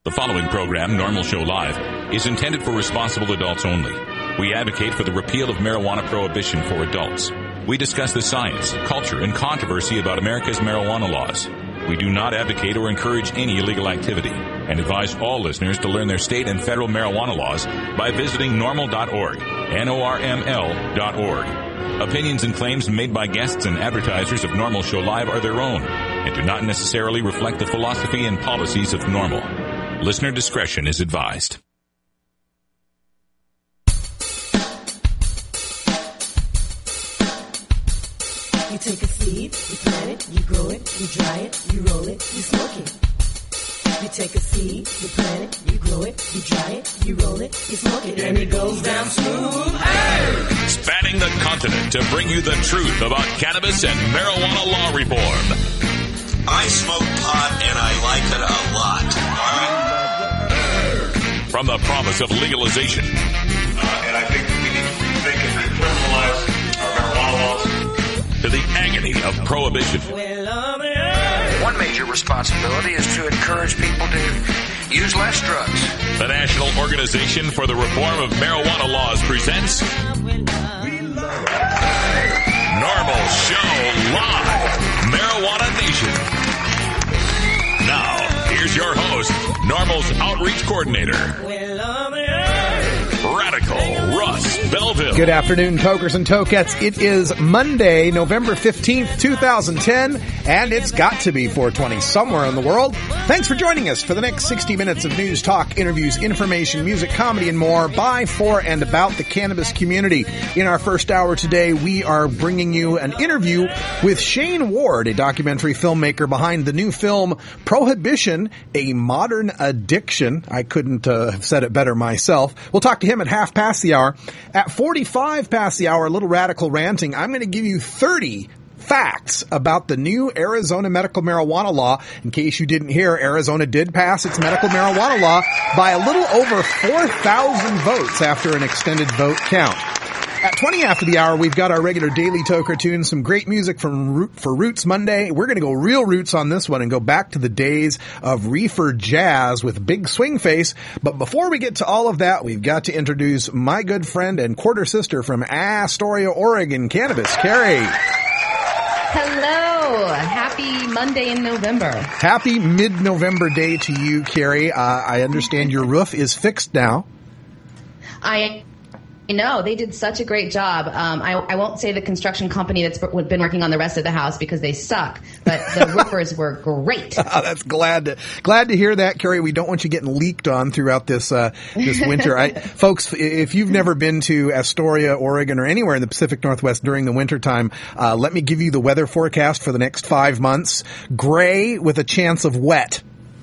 The following program, Normal Show Live, is intended for responsible adults only. We advocate for the repeal of marijuana prohibition for adults. We discuss the science, culture, and controversy about America's marijuana laws. We do not advocate or encourage any illegal activity and advise all listeners to learn their state and federal marijuana laws by visiting normal.org, NORML.org. Opinions and claims made by guests and advertisers of Normal Show Live are their own and do not necessarily reflect the philosophy and policies of Normal. Listener discretion is advised. You take a seed, you plant it, you grow it, you dry it, you roll it, you smoke it. You take a seed, you plant it, you grow it, you dry it, you roll it, you smoke it, and it goes down smooth. Hey! Spanning the continent to bring you the truth about cannabis and marijuana law reform. I smoke pot and I like it a lot. From the promise of legalization. And I think we need to rethink and recriminalize our marijuana laws. To the agony of prohibition. One major responsibility is to encourage people to use less drugs. The National Organization for the Reform of Marijuana Laws presents Normal Show Live, Marijuana Nation. Now, here's your host, Normal's Outreach Coordinator, Radical Russ Belville. Good afternoon, tokers and tokettes. It is Monday, November 15th, 2010, and it's got to be 420 somewhere in the world. Thanks for joining us for the next 60 minutes of news, talk, interviews, information, music, comedy, and more by, for, and about the cannabis community. In our first hour today, we are bringing you an interview with Shane Ward, a documentary filmmaker behind the new film Prohibition, A Modern Addiction. I couldn't have said it better myself. We'll talk to him at half past the hour. At 45 past the hour, a little radical ranting, I'm going to give you 30 facts about the new Arizona medical marijuana law. In case you didn't hear, Arizona did pass its medical marijuana law by a little over 4,000 votes after an extended vote count. At 20 after the hour, we've got our regular daily toker tune, some great music for Roots Monday. We're going to go real roots on this one and go back to the days of reefer jazz with Big Swing Face. But before we get to all of that, we've got to introduce my good friend and quarter sister from Astoria, Oregon, Cannabis, Carrie. Hello. Happy Monday in November. Happy mid-November day to you, Carrie. I understand your roof is fixed now. I know. They did such a great job. I won't say the construction company that's been working on the rest of the house because they suck, but the roofers were great. That's glad to hear that, Carrie. We don't want you getting leaked on throughout this winter. Folks, if you've never been to Astoria, Oregon, or anywhere in the Pacific Northwest during the wintertime, let me give you the weather forecast for the next 5 months. Gray with a chance of wet.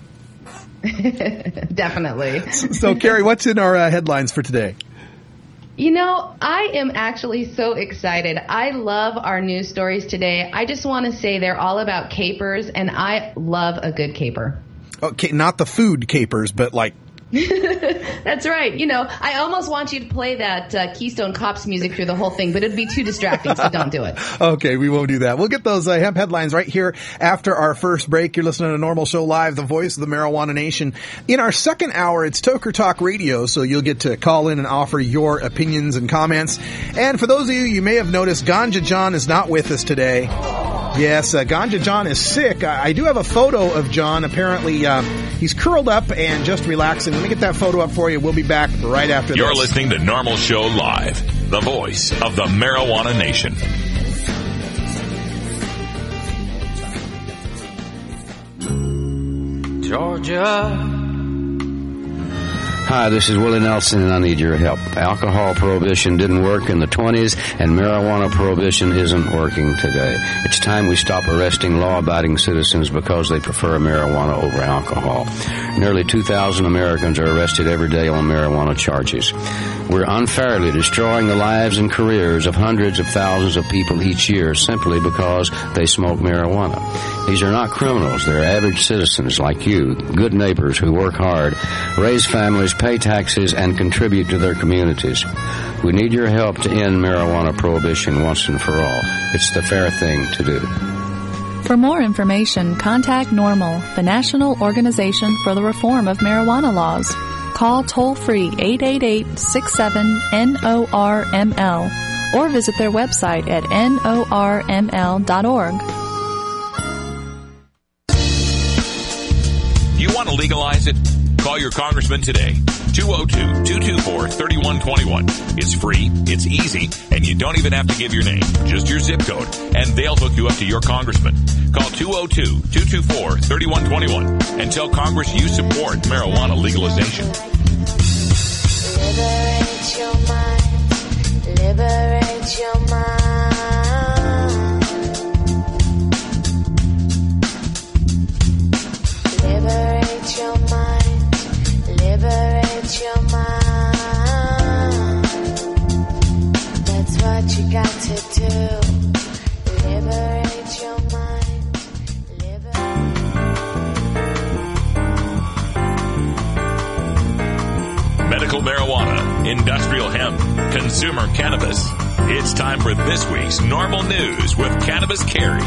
Definitely. So, Carrie, what's in our headlines for today? You know, I am actually so excited. I love our news stories today. I just want to say they're all about capers, and I love a good caper. Okay, not the food capers, but like... That's right. You know, I almost want you to play that Keystone Cops music through the whole thing, but it'd be too distracting, so don't do it. Okay, we won't do that. We'll get those hemp headlines right here after our first break. You're listening to Normal Show Live, the voice of the Marijuana Nation. In our second hour, it's Toker Talk Radio, so you'll get to call in and offer your opinions and comments. And for those of you may have noticed, Ganja John is not with us today. Yes, Ganja John is sick. I do have a photo of John. Apparently, he's curled up and just relaxing. Let me get that photo up for you. We'll be back right after this. You're listening to Normal Show Live, the voice of the Marijuana Nation. Georgia. Hi, this is Willie Nelson, and I need your help. Alcohol prohibition didn't work in the 20s, and marijuana prohibition isn't working today. It's time we stop arresting law-abiding citizens because they prefer marijuana over alcohol. Nearly 2,000 Americans are arrested every day on marijuana charges. We're unfairly destroying the lives and careers of hundreds of thousands of people each year simply because they smoke marijuana. These are not criminals. They're average citizens like you, good neighbors who work hard, raise families, pay taxes, and contribute to their communities. We need your help to end marijuana prohibition once and for all. It's the fair thing to do. For more information, contact NORML, the National Organization for the Reform of Marijuana Laws. Call toll-free 888-67-NORML or visit their website at norml.org. You want to legalize it? Call your congressman today. 202-224-3121. It's free, it's easy, and you don't even have to give your name, just your zip code, and they'll hook you up to your congressman. Call 202-224-3121 and tell Congress you support marijuana legalization. Liberate your mind. Liberate your mind. Liberate your mind. Liberate your mind. That's what you got to do. Liberate your mind. Medical marijuana, industrial hemp, consumer cannabis. It's time for this week's NORML News with Cannabis Carrie.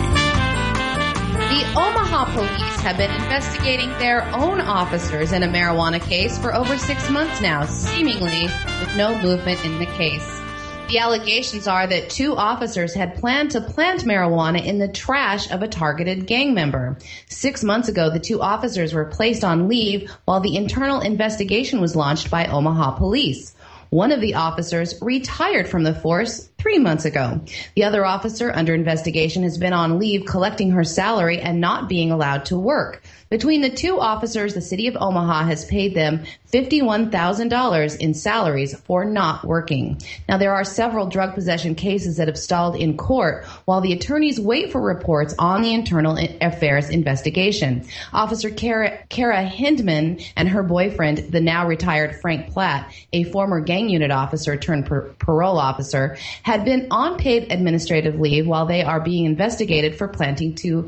The Omaha police have been investigating their own officers in a marijuana case for over 6 months now, seemingly with no movement in the case. The allegations are that 2 officers had planned to plant marijuana in the trash of a targeted gang member. 6 months ago, the 2 officers were placed on leave while the internal investigation was launched by Omaha police. One of the officers retired from the force 3 months ago. The other officer under investigation has been on leave collecting her salary and not being allowed to work. Between the 2 officers, the city of Omaha has paid them $51,000 in salaries for not working. Now, there are several drug possession cases that have stalled in court while the attorneys wait for reports on the internal affairs investigation. Officer Kara Hindman and her boyfriend, the now retired Frank Platt, a former gang unit officer turned parole officer, had been on paid administrative leave while they are being investigated for planning to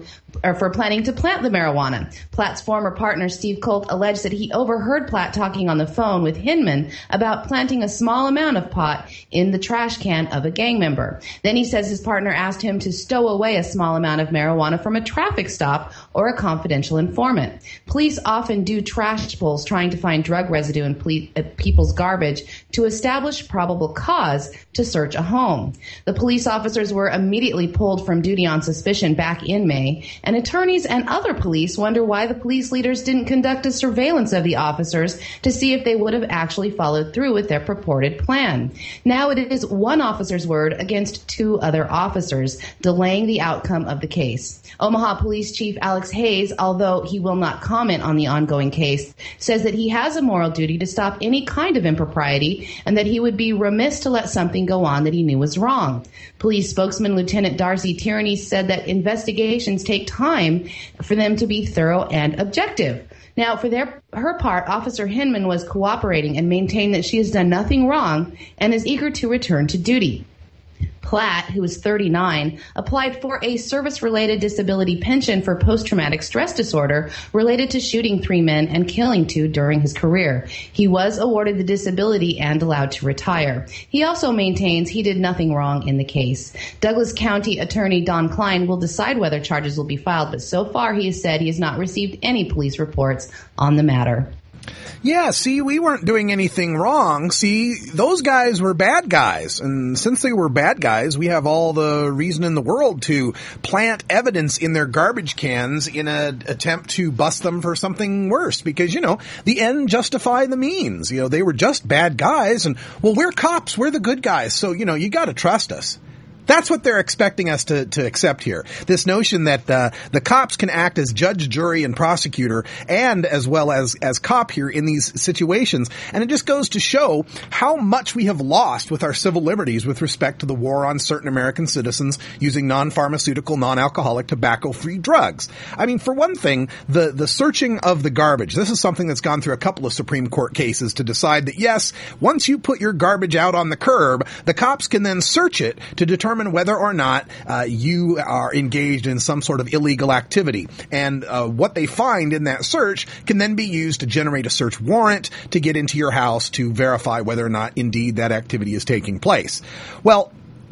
plant the marijuana. Platt's former partner, Steve Colt, alleged that he overheard Platt talking on the phone with Hinman about planting a small amount of pot in the trash can of a gang member. Then he says his partner asked him to stow away a small amount of marijuana from a traffic stop or a confidential informant. Police often do trash pulls trying to find drug residue in people's garbage to establish probable cause to search a home. The police officers were immediately pulled from duty on suspicion back in May, and attorneys and other police wonder why the police leaders didn't conduct a surveillance of the officers to see if they would have actually followed through with their purported plan. Now it is one officer's word against 2 other officers, delaying the outcome of the case. Omaha Police Chief Alex Hayes, although he will not comment on the ongoing case, says that he has a moral duty to stop any kind of impropriety and that he would be remiss to let something go on that he knew was wrong. Police spokesman Lieutenant Darcy Tierney said that investigations take time for them to be thorough and objective. Now, for her part, Officer Hinman was cooperating and maintained that she has done nothing wrong and is eager to return to duty. Platt, who is 39, applied for a service-related disability pension for post-traumatic stress disorder related to shooting 3 men and killing 2 during his career. He was awarded the disability and allowed to retire. He also maintains he did nothing wrong in the case. Douglas County Attorney Don Klein will decide whether charges will be filed, but so far he has said he has not received any police reports on the matter. Yeah, see, we weren't doing anything wrong. See, those guys were bad guys. And since they were bad guys, we have all the reason in the world to plant evidence in their garbage cans in an attempt to bust them for something worse. Because, the end justify the means. They were just bad guys. And, well, we're cops. We're the good guys. So, you got to trust us. That's what they're expecting us to accept here. This notion that the cops can act as judge, jury, and prosecutor, and as well as cop here in these situations. And it just goes to show how much we have lost with our civil liberties with respect to the war on certain American citizens using non-pharmaceutical, non-alcoholic, tobacco-free drugs. I mean, for one thing, the searching of the garbage. This is something that's gone through a couple of Supreme Court cases to decide that, yes, once you put your garbage out on the curb, the cops can then search it to determine whether or not you are engaged in some sort of illegal activity. And what they find in that search can then be used to generate a search warrant to get into your house to verify whether or not indeed that activity is taking place. Well,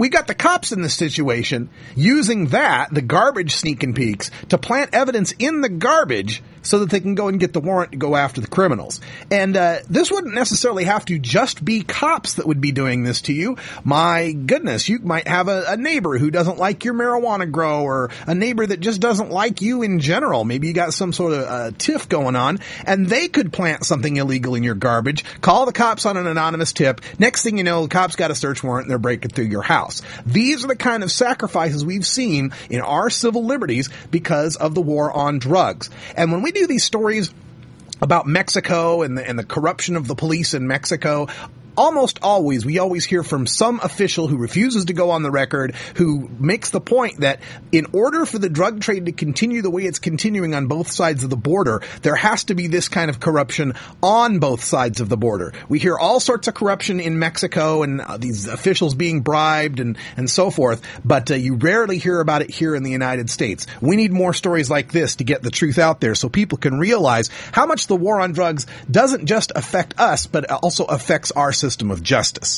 we got the cops in this situation using the garbage sneak and peeks, to plant evidence in the garbage so that they can go and get the warrant to go after the criminals. And this wouldn't necessarily have to just be cops that would be doing this to you. My goodness, you might have a neighbor who doesn't like your marijuana grow, or a neighbor that just doesn't like you in general. Maybe you got some sort of tiff going on, and they could plant something illegal in your garbage. Call the cops on an anonymous tip. Next thing you know, the cops got a search warrant and they're breaking through your house. These are the kind of sacrifices we've seen in our civil liberties because of the war on drugs. And when we do these stories about Mexico and the corruption of the police in Mexico, almost always, we always hear from some official who refuses to go on the record, who makes the point that in order for the drug trade to continue the way it's continuing on both sides of the border, there has to be this kind of corruption on both sides of the border. We hear all sorts of corruption in Mexico and these officials being bribed and so forth, but you rarely hear about it here in the United States. We need more stories like this to get the truth out there so people can realize how much the war on drugs doesn't just affect us, but also affects our system of justice.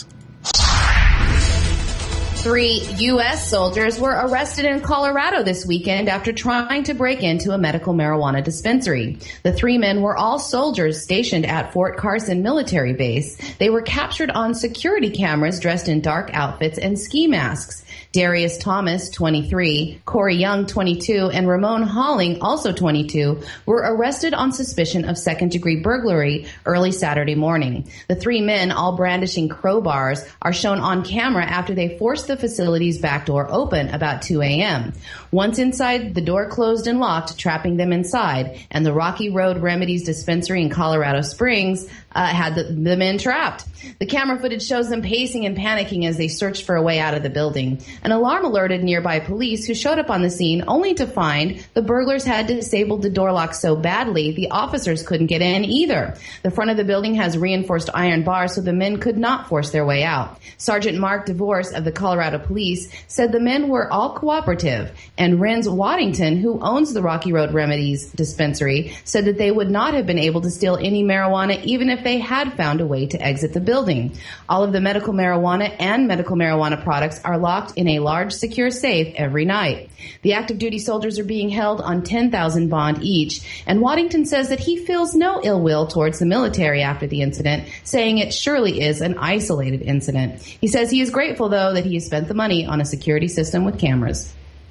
3 U.S. soldiers were arrested in Colorado this weekend after trying to break into a medical marijuana dispensary. The 3 men were all soldiers stationed at Fort Carson Military Base. They were captured on security cameras dressed in dark outfits and ski masks. Darius Thomas, 23, Corey Young, 22, and Ramon Halling, also 22, were arrested on suspicion of second-degree burglary early Saturday morning. The 3 men, all brandishing crowbars, are shown on camera after they forced the facility's back door open about 2 a.m. Once inside, the door closed and locked, trapping them inside, and the Rocky Road Remedies dispensary in Colorado Springs had the men trapped. The camera footage shows them pacing and panicking as they searched for a way out of the building. An alarm alerted nearby police, who showed up on the scene only to find the burglars had disabled the door lock so badly the officers couldn't get in either. The front of the building has reinforced iron bars so the men could not force their way out. Sergeant Mark DeVorce of the Colorado Police said the men were all cooperative, and Renz Waddington, who owns the Rocky Road Remedies dispensary, said that they would not have been able to steal any marijuana even if they had found a way to exit the building. All of the medical marijuana and medical marijuana products are locked in a large secure safe every night. The active duty soldiers are being held on $10,000 bond each, and Waddington says that he feels no ill will towards the military after the incident, saying it surely is an isolated incident. He says he is grateful, though, that he has spent the money on a security system with cameras.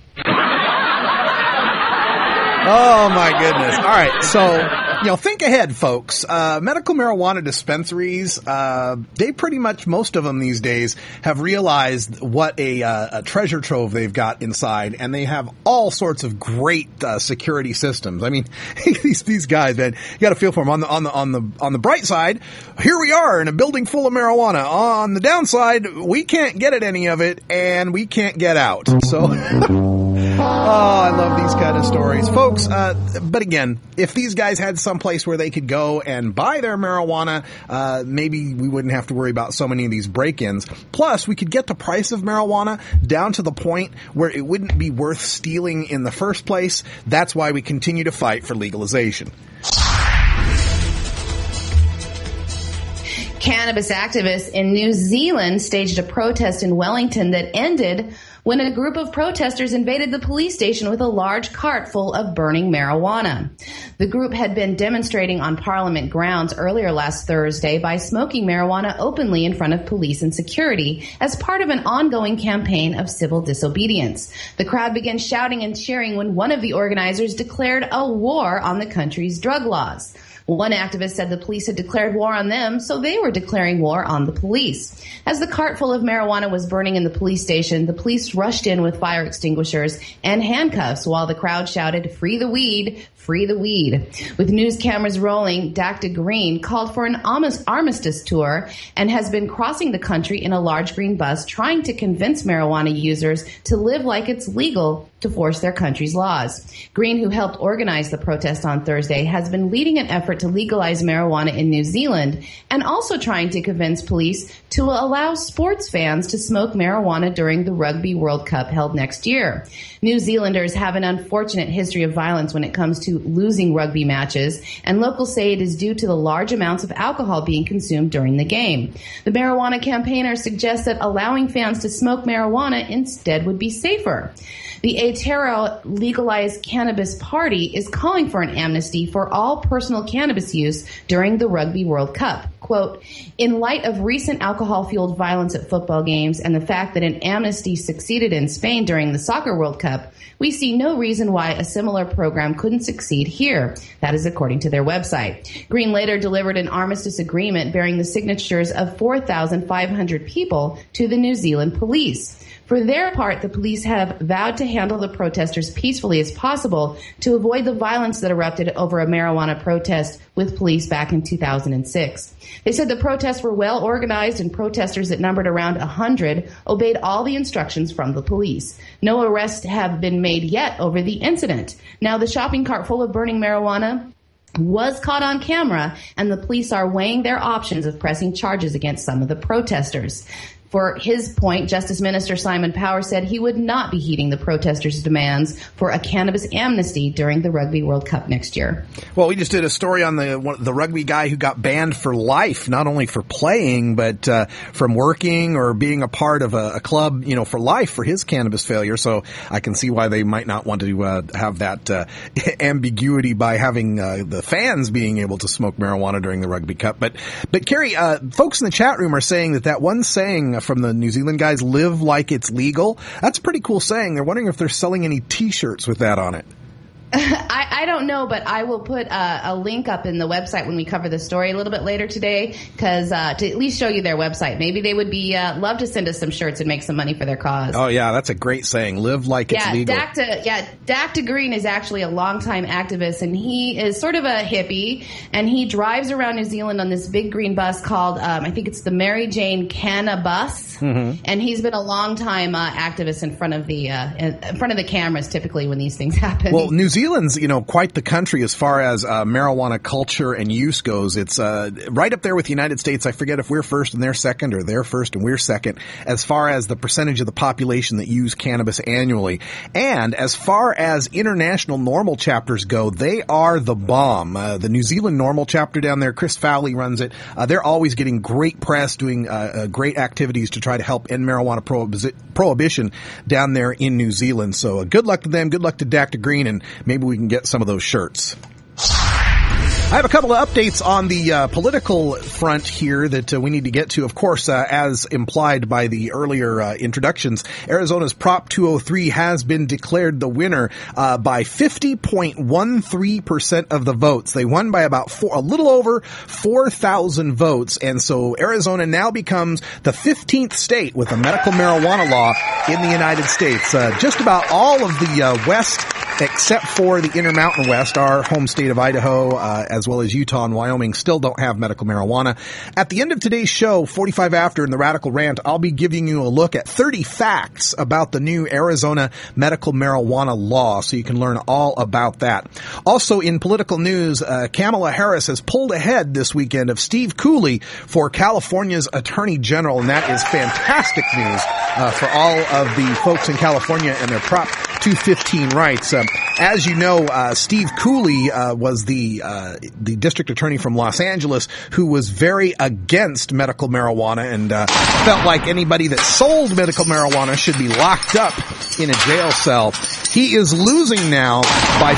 Oh, my goodness. All right, so, think ahead, folks. Medical marijuana dispensaries, they pretty much, most of them these days, have realized what a treasure trove they've got inside, and they have all sorts of great security systems. I mean, these guys, man, you got to feel for them. On the bright side, here we are in a building full of marijuana. On the downside, we can't get at any of it, and we can't get out. So... Oh, I love these kind of stories. Folks, but again, if these guys had some place where they could go and buy their marijuana, maybe we wouldn't have to worry about so many of these break-ins. Plus, we could get the price of marijuana down to the point where it wouldn't be worth stealing in the first place. That's why we continue to fight for legalization. Cannabis activists in New Zealand staged a protest in Wellington that ended when a group of protesters invaded the police station with a large cart full of burning marijuana. The group had been demonstrating on Parliament grounds earlier last Thursday by smoking marijuana openly in front of police and security as part of an ongoing campaign of civil disobedience. The crowd began shouting and cheering when one of the organizers declared a war on the country's drug laws. One activist said the police had declared war on them, so they were declaring war on the police. As the cart full of marijuana was burning in the police station, the police rushed in with fire extinguishers and handcuffs while the crowd shouted, "Free the weed! Free the weed." With news cameras rolling, Dr. Green called for an armistice tour and has been crossing the country in a large green bus trying to convince marijuana users to live like it's legal to force their country's laws. Green, who helped organize the protest on Thursday, has been leading an effort to legalize marijuana in New Zealand and also trying to convince police to allow sports fans to smoke marijuana during the Rugby World Cup held next year. New Zealanders have an unfortunate history of violence when it comes to to losing rugby matches, and locals say it is due to the large amounts of alcohol being consumed during the game. The marijuana campaigner suggests that allowing fans to smoke marijuana instead would be safer. The Aotearoa Legalized Cannabis Party is calling for an amnesty for all personal cannabis use during the Rugby World Cup. Quote, in light of recent alcohol-fueled violence at football games and the fact that an amnesty succeeded in Spain during the Soccer World Cup, we see no reason why a similar program couldn't succeed here. That is according to their website. Green later delivered an armistice agreement bearing the signatures of 4,500 people to the New Zealand police. For their part, the police have vowed to handle the protesters peacefully as possible to avoid the violence that erupted over a marijuana protest with police back in 2006. They said the protests were well organized and protesters that numbered around 100 obeyed all the instructions from the police. No arrests have been made yet over the incident. Now, the shopping cart full of burning marijuana was caught on camera, and the police are weighing their options of pressing charges against some of the protesters. For his point, Justice Minister Simon Power said he would not be heeding the protesters' demands for a cannabis amnesty during the Rugby World Cup next year. Well, we just did a story on the rugby guy who got banned for life, not only for playing, but from working or being a part of a club, for life for his cannabis failure. So I can see why they might not want to have that ambiguity by having the fans being able to smoke marijuana during the Rugby Cup. But Carrie, folks in the chat room are saying that one saying from the New Zealand guys, live like it's legal. That's a pretty cool saying. They're wondering if they're selling any T-shirts with that on it. I don't know, but I will put a link up in the website when we cover the story a little bit later today, because to at least show you their website. Maybe they would be love to send us some shirts and make some money for their cause. Oh, yeah, that's a great saying. Live like it's legal. Dr. Green is actually a longtime activist, and he is sort of a hippie, and he drives around New Zealand on this big green bus called, I think it's the Mary Jane Canna bus, and he's been a longtime activist in front of the cameras typically when these things happen. Well, New Zealand's, quite the country as far as marijuana culture and use goes. It's right up there with the United States. I forget if we're first and they're second, or they're first and we're second, as far as the percentage of the population that use cannabis annually. And as far as international NORML chapters go, they are the bomb. The New Zealand NORML chapter down there, Chris Fowley runs it. They're always getting great press, doing great activities to try to help end marijuana prohibition down there in New Zealand. So good luck to them. Good luck to Dr. Green, and maybe we can get some of those shirts. I have a couple of updates on the political front here that we need to get to. Of course, as implied by the earlier introductions, Arizona's Prop 203 has been declared the winner by 50.13% of the votes. They won by about a little over 4,000 votes, and so Arizona now becomes the 15th state with a medical marijuana law in the United States. Just about all of the West, except for the Intermountain West, our home state of Idaho, as well as Utah and Wyoming, still don't have medical marijuana. At the end of today's show, 45 After in the Radical Rant, I'll be giving you a look at 30 facts about the new Arizona medical marijuana law, so you can learn all about that. Also in political news, Kamala Harris has pulled ahead this weekend of Steve Cooley for California's Attorney General, and that is fantastic news for all of the folks in California and their Prop 215 rights. As you know, Steve Cooley was the district attorney from Los Angeles who was very against medical marijuana and felt like anybody that sold medical marijuana should be locked up in a jail cell. He is losing now by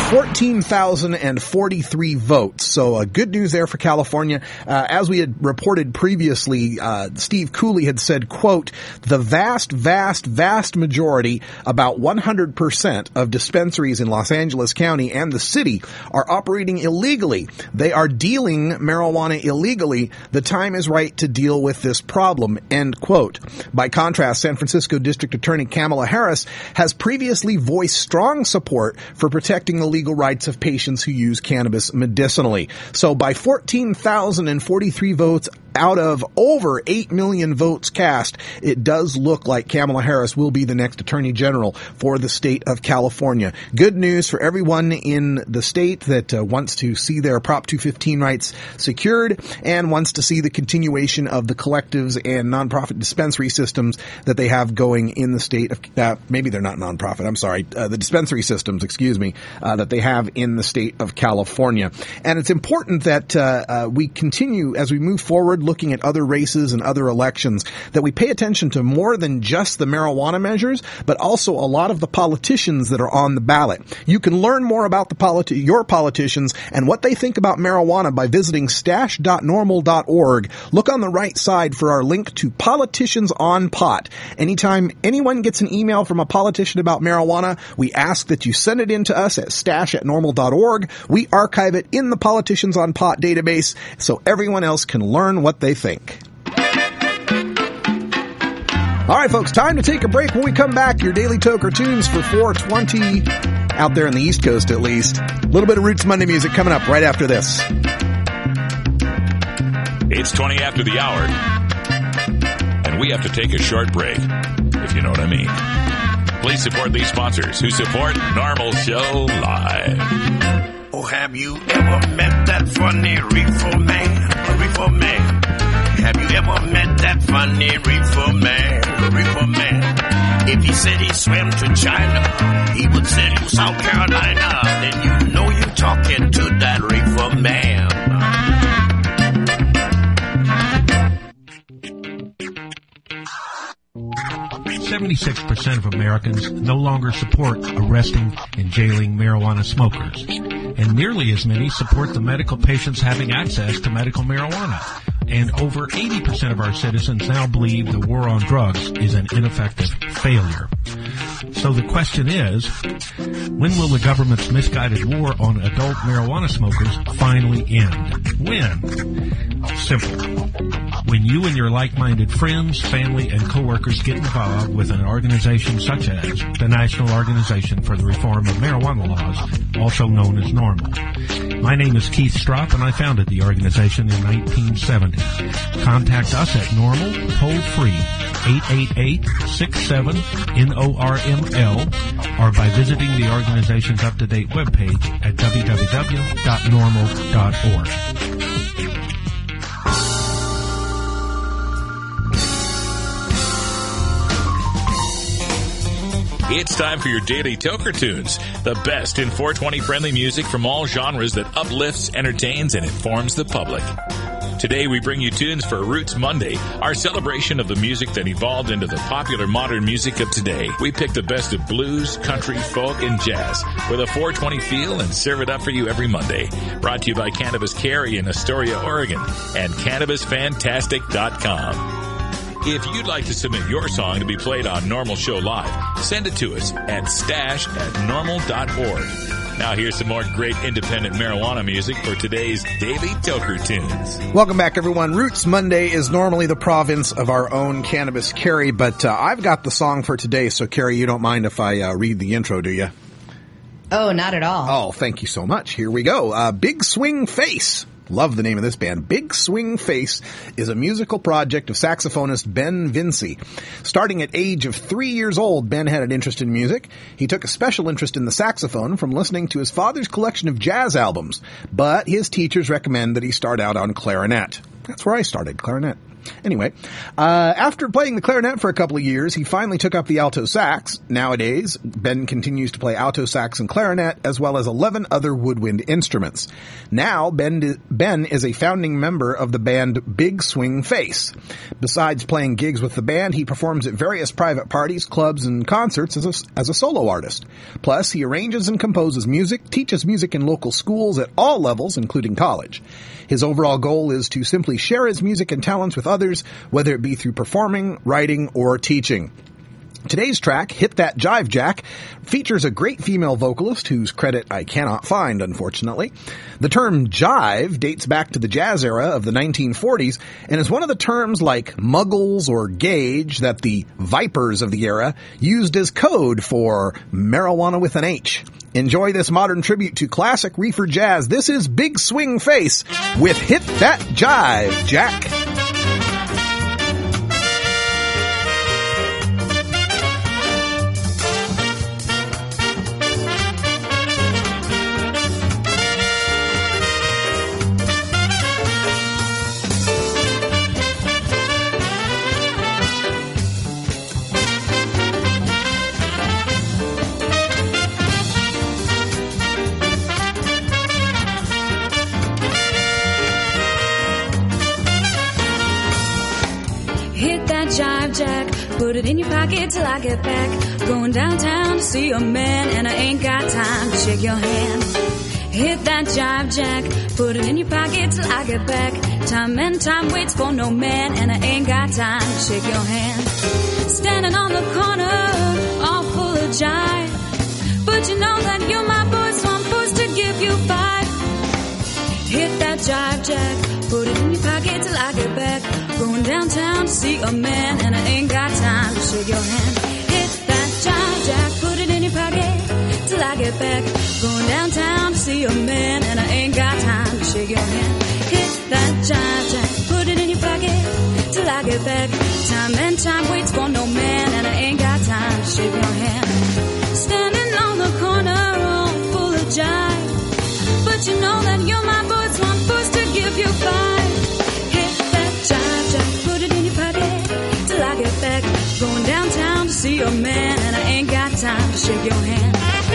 14,043 votes. So good news there for California. As we had reported previously, Steve Cooley had said, quote, the vast majority, about 100% of dispensaries in Los Angeles County and the city are operating illegally. They are dealing marijuana illegally. The time is right to deal with this problem, end quote. By contrast, San Francisco District Attorney Kamala Harris has previously voiced strong support for protecting the legal rights of patients who use cannabis medicinally. So by 14,043 votes, out of over 8 million votes cast, it does look like Kamala Harris will be the next Attorney General for the state of California. Good news for everyone in the state that wants to see their Prop 215 rights secured and wants to see the continuation of the collectives and nonprofit dispensary systems that they have going in the state of, maybe they're not nonprofit, I'm sorry, the dispensary systems, that they have in the state of California. And it's important that we continue as we move forward looking at other races and other elections, that we pay attention to more than just the marijuana measures, but also a lot of the politicians that are on the ballot. You can learn more about your politicians and what they think about marijuana by visiting stash.normal.org. Look on the right side for our link to Politicians on Pot. Anytime anyone gets an email from a politician about marijuana, we ask that you send it in to us at stash@normal.org. We archive it in the Politicians on Pot database so everyone else can learn what they think. All right, folks, time to take a break. When we come back, your Daily Toker Tunes for 420, out there on the East Coast at least. A little bit of Roots Monday music coming up right after this. It's 20 after the hour, and we have to take a short break, if you know what I mean. Please support these sponsors who support Normal Show Live. Oh, have you ever met that funny reefer man? A reefer man. Have you ever met that funny reefer man? A reefer man. If he said he swam to China, he would say to South Carolina. Then you know you're talking to that reefer man. 76% of Americans no longer support arresting and jailing marijuana smokers, and nearly as many support the medical patients having access to medical marijuana. And over 80% of our citizens now believe the war on drugs is an ineffective failure. So the question is, when will the government's misguided war on adult marijuana smokers finally end? When? Simple. When you and your like-minded friends, family, and coworkers get involved with an organization such as the National Organization for the Reform of Marijuana Laws, also known as NORML. My name is Keith Stropp, and I founded the organization in 1970. Contact us at NORML, toll free, 888-67-NORML, or by visiting the organization's up-to-date webpage at www.normal.org. It's time for your Daily Toker Tunes, the best in 420 friendly music from all genres that uplifts, entertains, and informs the public. Today we bring you tunes for Roots Monday, our celebration of the music that evolved into the popular modern music of today. We pick the best of blues, country, folk, and jazz with a 420 feel and serve it up for you every Monday. Brought to you by Cannabis Carry in Astoria, Oregon, and CannabisFantastic.com. If you'd like to submit your song to be played on Normal Show Live, send it to us at stash@normal.org. Now here's some more great independent marijuana music for today's Daily Toker Tunes. Welcome back, everyone. Roots Monday is normally the province of our own Cannabis Carry, but I've got the song for today, so Carrie, you don't mind if I read the intro, do you? Oh, not at all. Oh, thank you so much. Here we go. Big Swing Face. Love the name of this band. Big Swing Face is a musical project of saxophonist Ben Vinci. Starting at age of 3 years old, Ben had an interest in music. He took a special interest in the saxophone from listening to his father's collection of jazz albums, but his teachers recommend that he start out on clarinet. That's where I started, clarinet. Anyway, after playing the clarinet for a couple of years, he finally took up the alto sax. Nowadays, Ben continues to play alto sax and clarinet, as well as 11 other woodwind instruments. Now, Ben is a founding member of the band Big Swing Face. Besides playing gigs with the band, he performs at various private parties, clubs, and concerts as a solo artist. Plus, he arranges and composes music, teaches music in local schools at all levels, including college. His overall goal is to simply share his music and talents with others, whether it be through performing, writing, or teaching. Today's track, Hit That Jive Jack, features a great female vocalist whose credit I cannot find, unfortunately. The term jive dates back to the jazz era of the 1940s and is one of the terms like muggles or gauge that the vipers of the era used as code for marijuana with an H. Enjoy this modern tribute to classic reefer jazz. This is Big Swing Face with Hit That Jive Jack. Hit that jive jack, put it in your pocket till I get back. Going downtown to see a man, and I ain't got time to shake your hand. Hit that jive jack, put it in your pocket till I get back. Time and time waits for no man, and I ain't got time to shake your hand. Standing on the corner, all full of jive, but you know that you're my boy, so I'm forced to give you 5. Hit that jive jack, put it in your pocket till I get back. Going downtown to see a man, and I ain't got time to shake your hand. Hit that jive jack, put it in your pocket till I get back. Going downtown to see a man, and I ain't got time to shake your hand. Hit that jive jack, put it in your pocket till I get back. Time and time waits for no man, and I ain't got time to shake your hand. Standing on the corner, all full of jive, but you know that you're my boy, so I'm forced to give you 5. Hit that jive jack, put it in your pocket till I get back. Going downtown to see a man, and I ain't got time to shake your hand.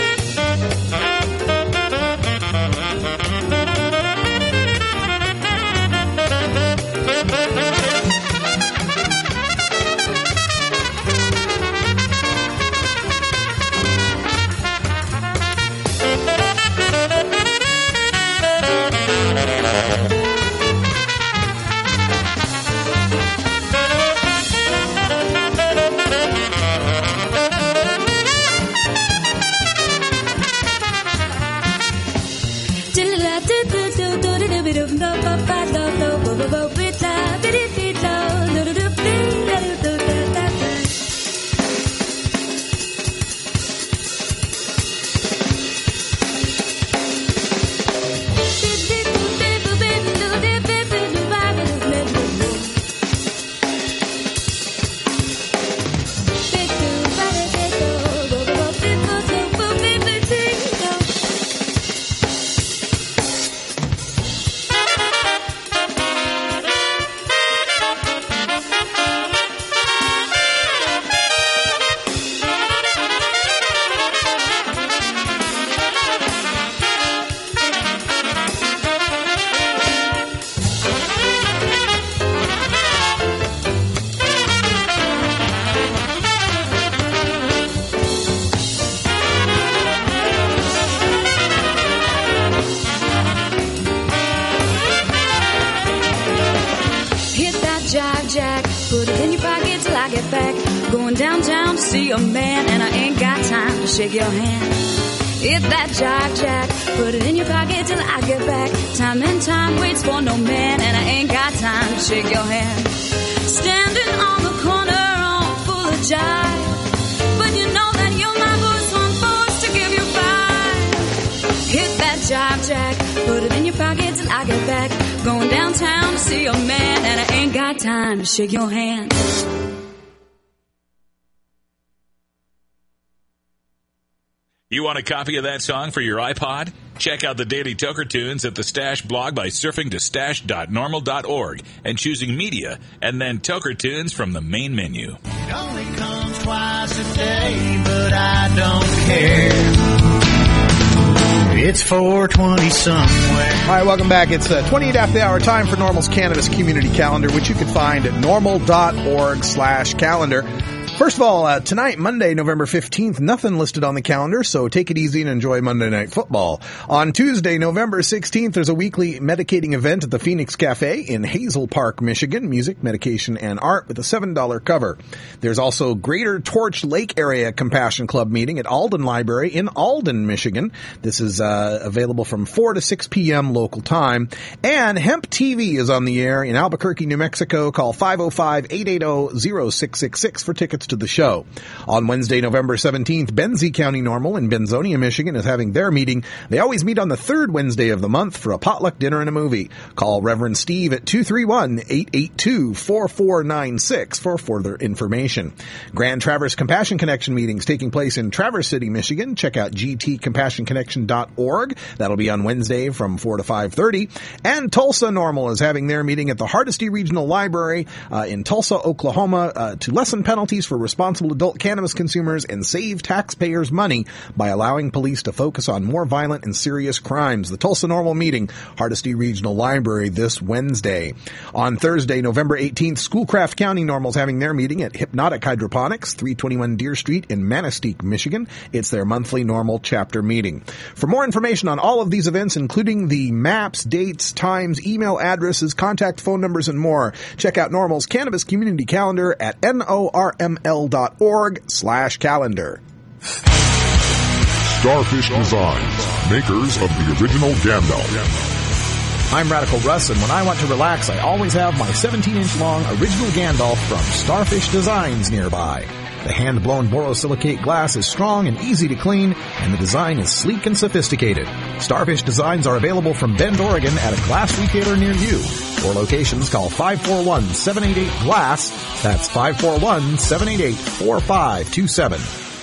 Shake your hand. Hit that jive jack, put it in your pocket till I get back. Time and time waits for no man, and I ain't got time to shake your hand. Standing on the corner, all full of jive, but you know that you're my boy, so I'm forced to give you 5. Hit that jive jack, put it in your pocket till I get back. Going downtown to see a man, and I ain't got time to shake your hand. You want a copy of that song for your iPod? Check out the Daily Toker Tunes at the Stash blog by surfing to stash.normal.org and choosing Media and then Toker Tunes from the main menu. It only comes twice a day, but I don't care. It's 4:20 somewhere. All right, welcome back. It's 28 after the hour, time for Normal's Canada's Community Calendar, which you can find at normal.org/calendar. First of all, tonight, Monday, November 15th, nothing listed on the calendar, so take it easy and enjoy Monday Night Football. On Tuesday, November 16th, there's a weekly medicating event at the Phoenix Cafe in Hazel Park, Michigan. Music, medication, and art with a $7 cover. There's also Greater Torch Lake Area Compassion Club meeting at Alden Library in Alden, Michigan. This is available from 4 to 6 p.m. local time. And Hemp TV is on the air in Albuquerque, New Mexico. Call 505-880-0666 for tickets to the show. On Wednesday, November 17th, Benzie County Normal in Benzonia, Michigan is having their meeting. They always meet on the third Wednesday of the month for a potluck dinner and a movie. Call Reverend Steve at 231-882-4496 for further information. Grand Traverse Compassion Connection meetings taking place in Traverse City, Michigan. Check out gtcompassionconnection.org. That'll be on Wednesday from 4 to 5:30. And Tulsa Normal is having their meeting at the Hardesty Regional Library in Tulsa, Oklahoma to lessen penalties for for responsible adult cannabis consumers and save taxpayers money by allowing police to focus on more violent and serious crimes. The Tulsa NORML meeting, Hardesty Regional Library, this Wednesday. On Thursday, November 18th, Schoolcraft County NORML's having their meeting at Hypnotic Hydroponics, 321 Deer Street in Manistee, Michigan. It's their monthly NORML chapter meeting. For more information on all of these events, including the maps, dates, times, email addresses, contact phone numbers, and more, check out NORML's Cannabis Community Calendar at norml.org/calendar. Starfish Designs, makers of the original Gandalf. I'm Radical Russ, and when I want to relax, I always have my 17-inch long original Gandalf from Starfish Designs nearby. The hand-blown borosilicate glass is strong and easy to clean, and the design is sleek and sophisticated. Starfish Designs are available from Bend, Oregon at a glass retailer near you. For locations, call 541-788-GLASS. That's 541-788-4527.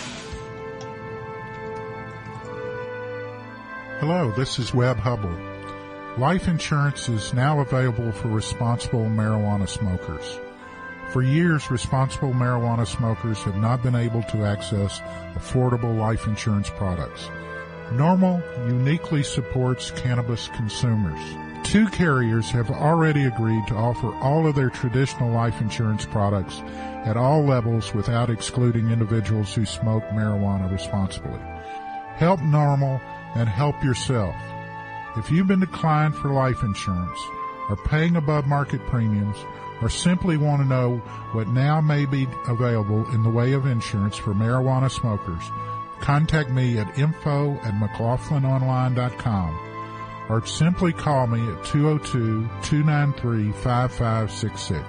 Hello, this is Webb Hubble. Life insurance is now available for responsible marijuana smokers. For years, responsible marijuana smokers have not been able to access affordable life insurance products. NORML uniquely supports cannabis consumers. 2 carriers have already agreed to offer all of their traditional life insurance products at all levels without excluding individuals who smoke marijuana responsibly. Help NORML and help yourself. If you've been declined for life insurance, are paying above market premiums, or simply want to know what now may be available in the way of insurance for marijuana smokers, contact me at info@mclaughlinonline.com or simply call me at 202-293-5566.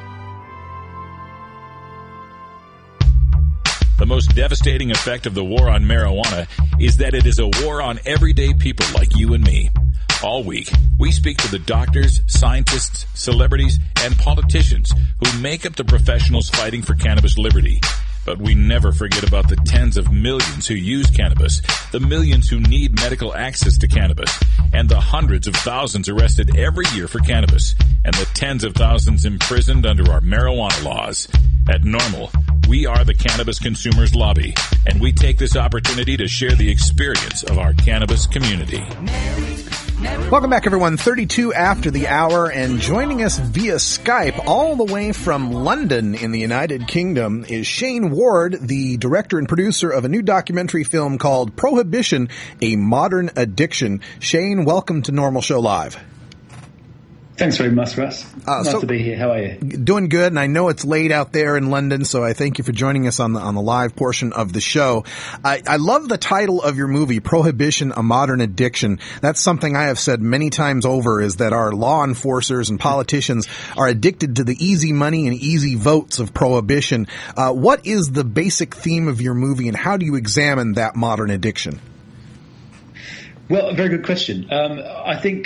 The most devastating effect of the war on marijuana is that it is a war on everyday people like you and me. All week, we speak to the doctors, scientists, celebrities, and politicians who make up the professionals fighting for cannabis liberty. But we never forget about the tens of millions who use cannabis, the millions who need medical access to cannabis, and the hundreds of thousands arrested every year for cannabis, and the tens of thousands imprisoned under our marijuana laws. At NORML, we are the Cannabis Consumers Lobby, and we take this opportunity to share the experience of our cannabis community. Welcome back, everyone. 32 after the hour, and joining us via Skype all the way from London in the United Kingdom is Shane Ward, the director and producer of a new documentary film called Prohibition, A Modern Addiction. Shane, welcome to NORML Show Live. Thanks very much, Russ. Nice to be here. How are you? Doing good, and I know it's late out there in London, so I thank you for joining us on the live portion of the show. I love the title of your movie, Prohibition, A Modern Addiction. That's something I have said many times over, is that our law enforcers and politicians are addicted to the easy money and easy votes of prohibition. What is the basic theme of your movie, and how do you examine that modern addiction? Well, a very good question. I think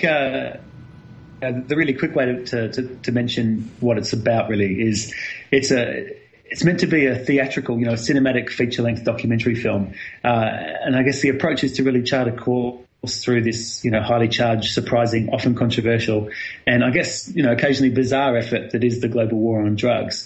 the really quick way to mention what it's about really is it's meant to be a theatrical, a cinematic feature-length documentary film. And I guess the approach is to really chart a course through this, highly charged, surprising, often controversial, and I guess, occasionally bizarre effort that is the global war on drugs.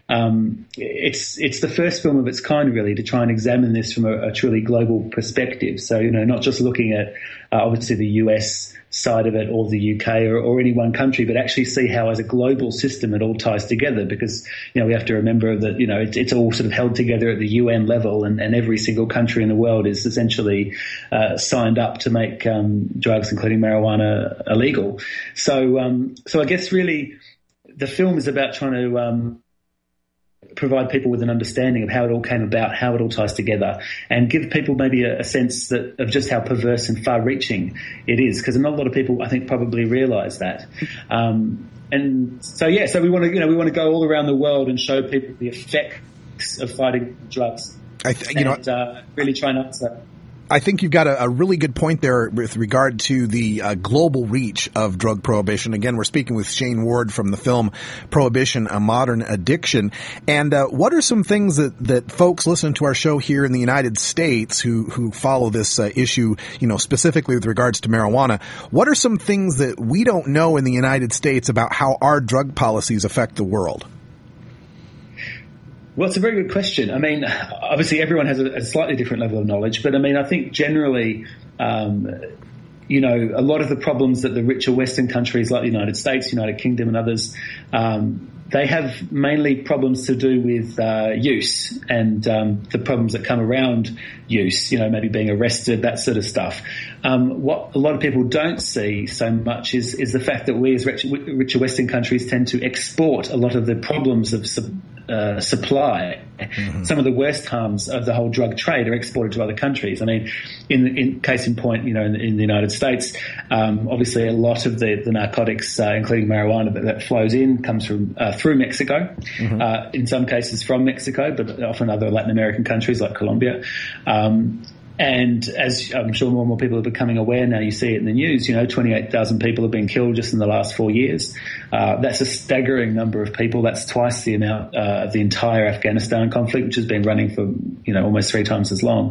It's the first film of its kind, really, to try and examine this from a truly global perspective. So, not just looking at, obviously the US side of it or the UK or any one country, but actually see how as a global system it all ties together, because, we have to remember that, it's all sort of held together at the UN level, and every single country in the world is essentially signed up to make drugs, including marijuana, illegal. So I guess really the film is about trying to provide people with an understanding of how it all came about, how it all ties together, and give people maybe a sense of just how perverse and far-reaching it is, because not a lot of people, I think, probably realise that. And so we want to go all around the world and show people the effects of fighting drugs. Really try not to. I think you've got a really good point there with regard to the global reach of drug prohibition. Again, we're speaking with Shane Ward from the film Prohibition, A Modern Addiction. And what are some things that folks listening to our show here in the United States who follow this issue, specifically with regards to marijuana, what are some things that we don't know in the United States about how our drug policies affect the world? Well, it's a very good question. I mean, obviously everyone has a slightly different level of knowledge, but I mean, I think generally, you know, a lot of the problems that the richer Western countries like the United States, United Kingdom and others, they have mainly problems to do with use and the problems that come around use, you know, maybe being arrested, that sort of stuff. What a lot of people don't see so much is the fact that we as richer Western countries tend to export a lot of the problems of supply. Mm-hmm. Some of the worst harms of the whole drug trade are exported to other countries. I mean, in case in point, you know, in the United States, obviously a lot of the narcotics, including marijuana, that flows in comes from through Mexico. Mm-hmm. In some cases from Mexico, but often other Latin American countries like Colombia. And as I'm sure more and more people are becoming aware now, you see it in the news, you know, 28,000 people have been killed just in the last 4 years. That's a staggering number of people. That's twice the amount of the entire Afghanistan conflict, which has been running for, you know, almost 3 times as long.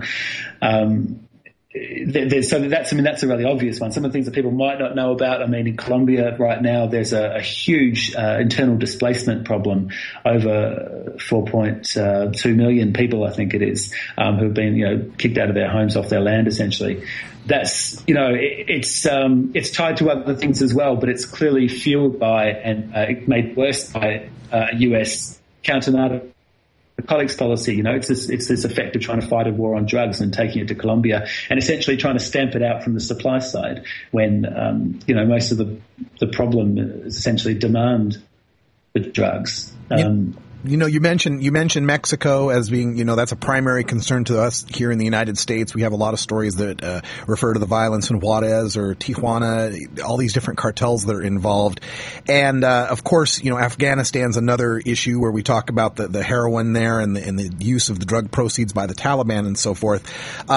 That's a really obvious one. Some of the things that people might not know about, I mean, in Colombia right now, there's a huge internal displacement problem. Over 4.2 million people, I think it is, who've been, you know, kicked out of their homes, off their land, essentially. That's, you know, it's tied to other things as well, but it's clearly fueled by and made worse by US counter-narcotics policy. You know, it's this effect of trying to fight a war on drugs and taking it to Colombia and essentially trying to stamp it out from the supply side when, you know, most of the problem is essentially demand for drugs. You know, you mentioned Mexico as being, you know, that's a primary concern to us here in the United States. We have a lot of stories that refer to the violence in Juarez or Tijuana, all these different cartels that are involved. And, of course, you know, Afghanistan's another issue where we talk about the heroin there and the use of the drug proceeds by the Taliban and so forth.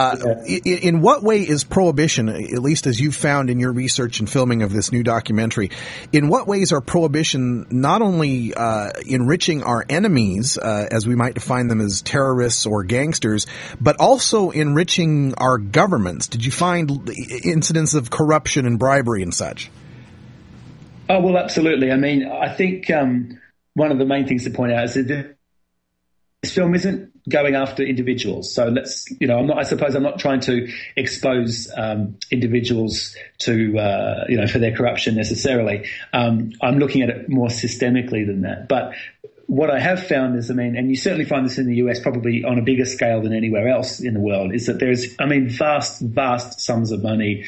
In what way is prohibition, at least as you've found in your research and filming of this new documentary, in what ways are prohibition not only enriching our enemies, as we might define them as terrorists or gangsters, but also enriching our governments? Did you find incidents of corruption and bribery and such? Oh, well, absolutely. I mean, I think one of the main things to point out is that this film isn't going after individuals. So let's, you know, I'm not trying to expose individuals to, you know, for their corruption necessarily. I'm looking at it more systemically than that. But what I have found is, I mean, and you certainly find this in the US probably on a bigger scale than anywhere else in the world, is that there's, I mean, vast sums of money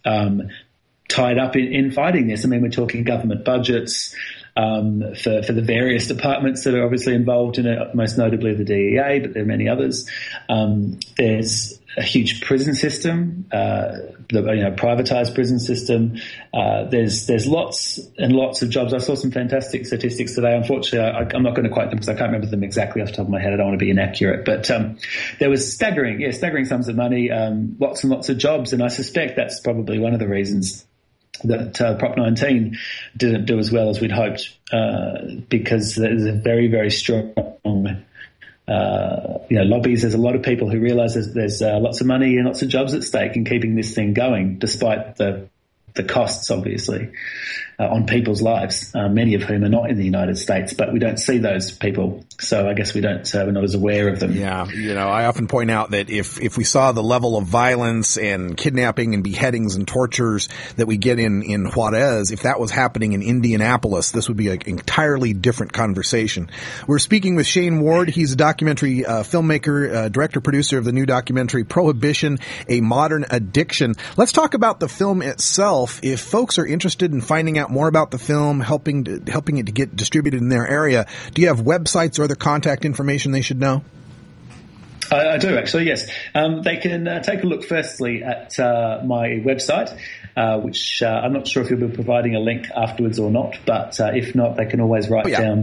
tied up in fighting this. I mean, we're talking government budgets for the various departments that are obviously involved in it, most notably the DEA, but there are many others. There's a huge prison system, privatized prison system. There's lots and lots of jobs. I saw some fantastic statistics today. Unfortunately, I'm not going to quote them because I can't remember them exactly off the top of my head. I don't want to be inaccurate, but there was staggering sums of money, lots and lots of jobs, and I suspect that's probably one of the reasons that Prop 19 didn't do as well as we'd hoped, because there's a very, very strong lobbies. There's a lot of people who realise there's lots of money and lots of jobs at stake in keeping this thing going, despite the costs, obviously, on people's lives, many of whom are not in the United States, but we don't see those people. So I guess we're not as aware of them. Yeah. You know, I often point out that if we saw the level of violence and kidnapping and beheadings and tortures that we get in Juarez, if that was happening in Indianapolis, this would be an entirely different conversation. We're speaking with Shane Ward. He's a documentary filmmaker, director, producer of the new documentary Prohibition, A Modern Addiction. Let's talk about the film itself. If folks are interested in finding out more about the film, helping it to get distributed in their area, do you have websites or other contact information they should know? I do, actually, yes. They can take a look firstly at my website, which I'm not sure if you'll be providing a link afterwards or not, but if not, they can always write down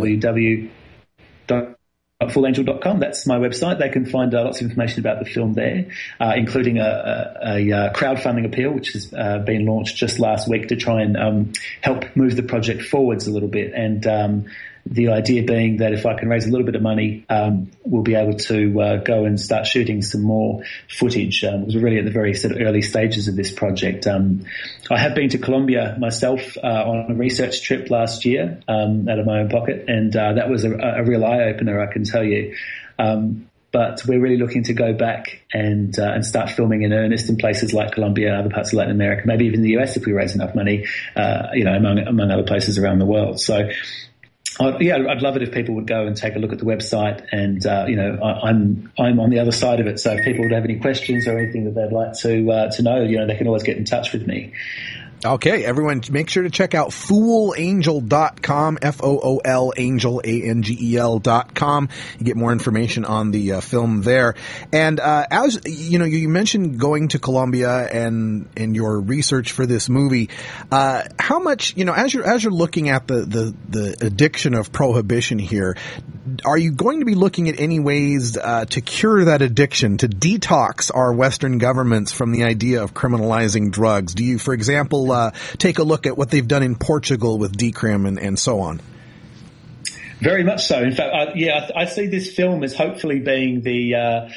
www.fullangel.com. That's my website. They can find lots of information about the film there, including a crowdfunding appeal, which has been launched just last week to try and help move the project forwards a little bit. And The idea being that if I can raise a little bit of money, we'll be able to go and start shooting some more footage. Because we're really at the very sort of early stages of this project. I have been to Colombia myself on a research trip last year out of my own pocket, and that was a real eye-opener, I can tell you. But we're really looking to go back and start filming in earnest in places like Colombia and other parts of Latin America, maybe even the US if we raise enough money, among other places around the world. So, I'd love it if people would go and take a look at the website, and I'm on the other side of it. So if people would have any questions or anything that they'd like to know, they can always get in touch with me. Okay, everyone, make sure to check out foolangel.com, F-O-O-L, angel, A-N-G-E-L.com. You get more information on the film there. And as you mentioned going to Colombia and your research for this movie. How much, as you're looking at the addiction of prohibition here, are you going to be looking at any ways to cure that addiction, to detox our Western governments from the idea of criminalizing drugs? Do you, for example, take a look at what they've done in Portugal with decrim and so on? Very much so. In fact, I see this film as hopefully being the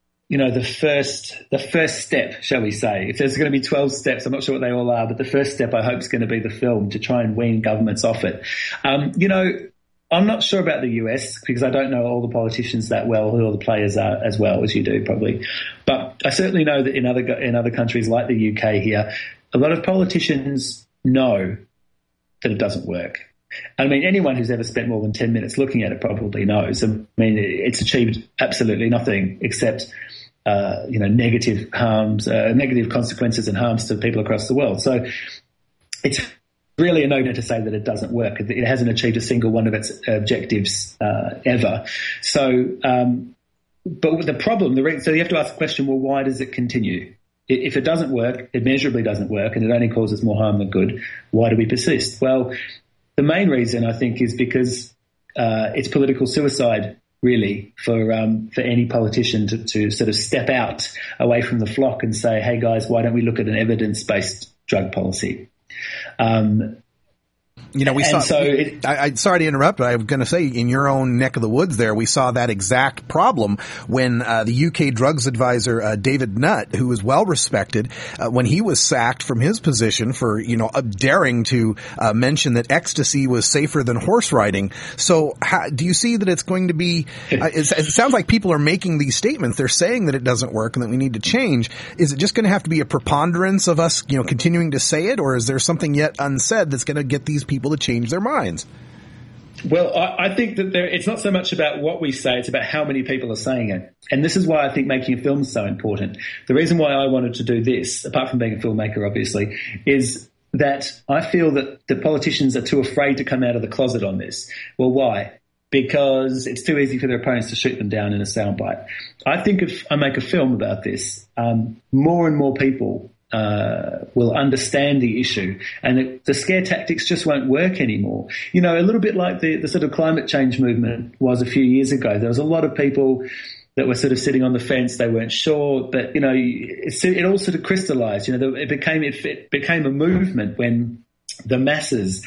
first step, shall we say. If there's going to be 12 steps, I'm not sure what they all are, but the first step I hope is going to be the film to try and wean governments off it. I'm not sure about the US because I don't know all the politicians that well, who all the players are as well as you do probably. But I certainly know that in other countries like the UK here, a lot of politicians know that it doesn't work. I mean, anyone who's ever spent more than 10 minutes looking at it probably knows. I mean, it's achieved absolutely nothing except, negative consequences and harms to people across the world. So it's really a no-no to say that it doesn't work. It hasn't achieved a single one of its objectives ever. So, but the problem, so you have to ask the question, well, why does it continue? If it doesn't work, it measurably doesn't work, and it only causes more harm than good, why do we persist? Well, the main reason, I think, is because it's political suicide, really, for any politician to sort of step out away from the flock and say, hey, guys, why don't we look at an evidence-based drug policy? Sorry to interrupt, but I was going to say, in your own neck of the woods there, we saw that exact problem when the UK drugs advisor, David Nutt, who was well respected, when he was sacked from his position for, daring to mention that ecstasy was safer than horse riding. So do you see that it's going to be, it sounds like people are making these statements. They're saying that it doesn't work and that we need to change. Is it just going to have to be a preponderance of us, continuing to say it, or is there something yet unsaid that's going to get these people to change their minds? Well, I think that it's not so much about what we say, it's about how many people are saying it. And this is why I think making a film is so important. The reason why I wanted to do this, apart from being a filmmaker, obviously, is that I feel that the politicians are too afraid to come out of the closet on this. Well, why? Because it's too easy for their opponents to shoot them down in a soundbite. I think if I make a film about this, more and more people will understand the issue, and the scare tactics just won't work anymore. A little bit like the sort of climate change movement was a few years ago. There was a lot of people that were sort of sitting on the fence. They weren't sure, but it all sort of crystallized. It became a movement when the masses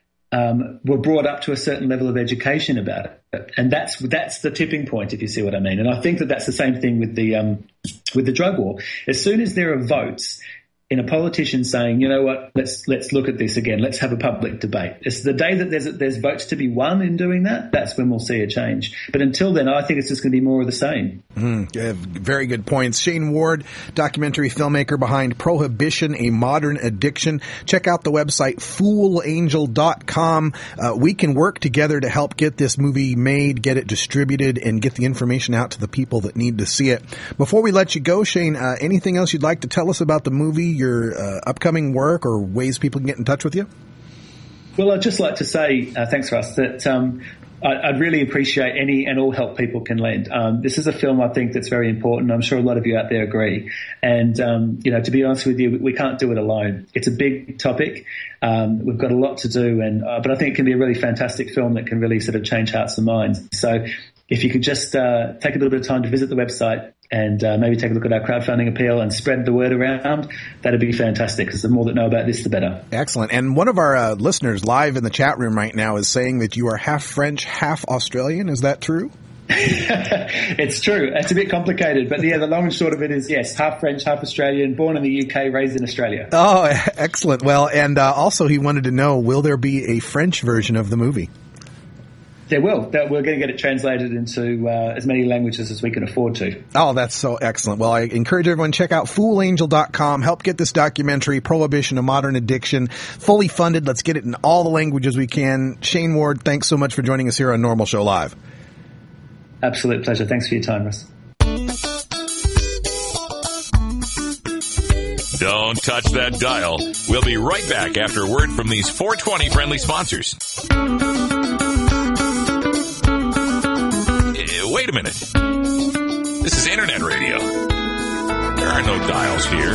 were brought up to a certain level of education about it, and that's the tipping point, if you see what I mean. And I think that that's the same thing with the drug war. As soon as there are votes in a politician saying, you know what, let's look at this again, let's have a public debate. It's the day that there's votes to be won in doing that, that's when we'll see a change. But until then, I think it's just going to be more of the same. Very good points. Shane Ward, documentary filmmaker behind Prohibition, A Modern Addiction. Check out the website foolangel.com. We can work together to help get this movie made, get it distributed, and get the information out to the people that need to see it. Before we let you go, Shane, anything else you'd like to tell us about the movie, your upcoming work, or ways people can get in touch with you? Well, I'd just like to say, thanks, Russ, that I'd really appreciate any and all help people can lend. This is a film I think that's very important. I'm sure a lot of you out there agree. And, to be honest with you, we can't do it alone. It's a big topic. We've got a lot to do, but I think it can be a really fantastic film that can really sort of change hearts and minds. So if you could just take a little bit of time to visit the website, and maybe take a look at our crowdfunding appeal and spread the word around, that'd be fantastic, because the more that know about this, the better. Excellent. And one of our listeners live in the chat room right now is saying that you are half French, half Australian. Is that true? It's true. It's a bit complicated, but yeah, the long and short of it is, yes, half French, half Australian, born in the UK, raised in Australia. Oh, excellent. Well, and also he wanted to know, will there be a French version of the movie? There will. We're going to get it translated into as many languages as we can afford to. Oh, that's so excellent. Well, I encourage everyone to check out FoolAngel.com. Help get this documentary, Prohibition, A Modern Addiction, fully funded. Let's get it in all the languages we can. Shane Ward, thanks so much for joining us here on Normal Show Live. Absolute pleasure. Thanks for your time, Russ. Don't touch that dial. We'll be right back after a word from these 420 friendly sponsors. Wait a minute. This is Internet Radio. There are no dials here.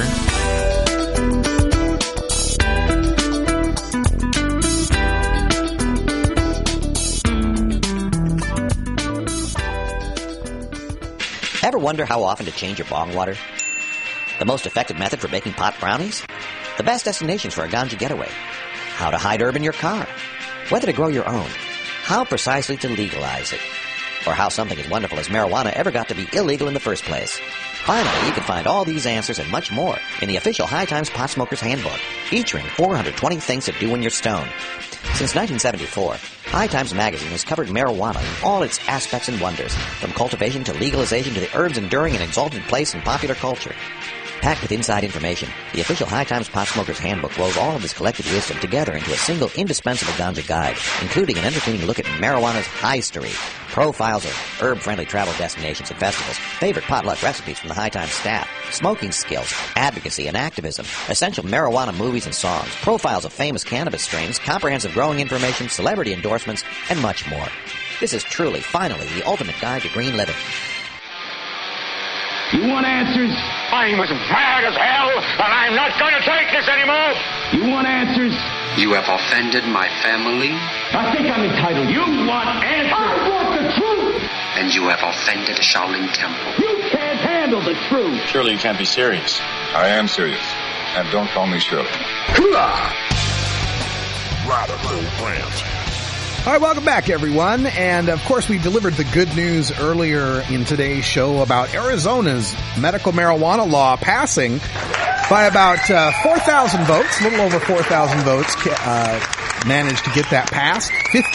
Ever wonder how often to change your bong water? The most effective method for baking pot brownies? The best destinations for a ganja getaway? How to hide herb in your car? Whether to grow your own? How precisely to legalize it? Or how something as wonderful as marijuana ever got to be illegal in the first place? Finally, you can find all these answers and much more in the official High Times Pot Smoker's Handbook, featuring 420 things to do when you're stoned. Since 1974, High Times Magazine has covered marijuana in all its aspects and wonders, from cultivation to legalization to the herb's enduring and exalted place in popular culture. Packed with inside information, the official High Times Pot Smoker's Handbook rolls all of this collected wisdom together into a single indispensable ganja guide, including an entertaining look at marijuana's history, profiles of herb-friendly travel destinations and festivals, favorite potluck recipes from the High Times staff, smoking skills, advocacy and activism, essential marijuana movies and songs, profiles of famous cannabis strains, comprehensive growing information, celebrity endorsements, and much more. This is truly, finally, the ultimate guide to green living. You want answers? I'm as mad as hell, and I'm not going to take this anymore. You want answers? You have offended my family. I think I'm entitled. You want answers? I want the truth. And you have offended Shaolin Temple. You can't handle the truth. Surely you can't be serious. I am serious. And don't call me Shirley. Hooah! Radical Rant. All right, welcome back, everyone. And, of course, we delivered the good news earlier in today's show about Arizona's medical marijuana law passing by about 4,000 votes, a little over 4,000 votes, managed to get that passed.